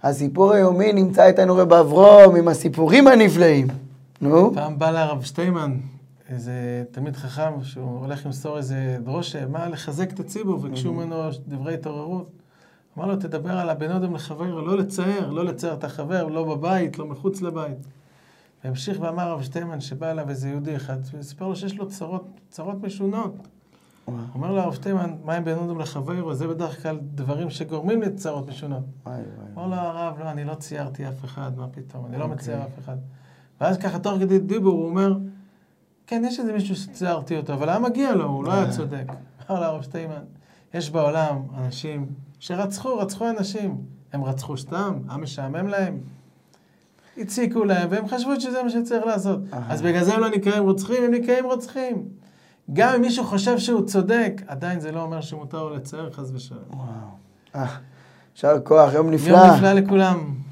הסיפור היומי נמצא איתנו רב אברום עם הסיפורים הנפלאים. נו? פעם בא לרב שטיימן, איזה תלמיד חכם, שהוא הולך למסור איזה דרושה, מה לחזק את הציבור, וביקשו ממנו דברי התעוררות. אמר לו, תדבר על הבן אדם לחבר, לא לצייר את החבר, לא בבית, לא מחוץ לבית. והמשיך ואמר רב שטיימן שבא אליו איזה יהודי אחד, וסיפר לו שיש לו צרות משונות. אומר לו הרב שטיימן, מה עם בן אדם לחבר? זה בדרך כלל דברים שגורמים לצרות משונות. אמר לו הרב, לא, אני לא ציירתי אף אחד, מה פתאום, אני לא מצייר אף אחד. ואז ככה תוך כדי דיבור הוא אומר, כן, יש איזה מישהו שציירתי אותו, אבל היה מגיע לו, הוא לא היה צודק. אמר לו הרב שטיימן, יש בעולם אנשים שרצחו אנשים. הם רצחו סתם, היה משעמם להם. הציקו להם, והם חשבו שזה מה שצריך לעשות. אז בגלל זה הם לא נקראים רוצחים, הם נקראים רוצחים. גם אם מישהו חושב שהוא צודק, עדיין זה לא אומר שמותר לו לצייר חס ושלום. וואו. יישר כוח, יום נפלא. יום נפלא לכולם.